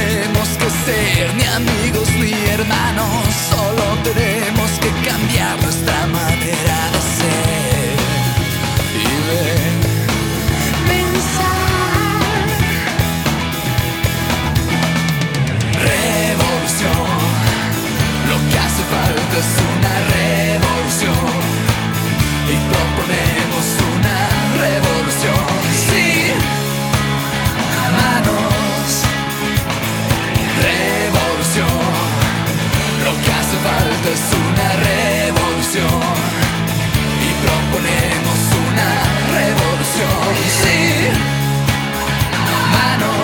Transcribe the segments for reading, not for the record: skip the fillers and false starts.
tenemos que ser ni amigos ni hermanos, solo tenemos que cambiar nuestra manera de ser y ver. Pensar. Revolución, lo que hace falta es una revolución y proponemos una revolución. Sí, manos. Revolución, lo que hace falta es una revolución y proponemos una revolución. Sí, manos.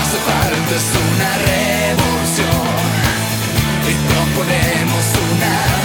Es una revolución y proponemos una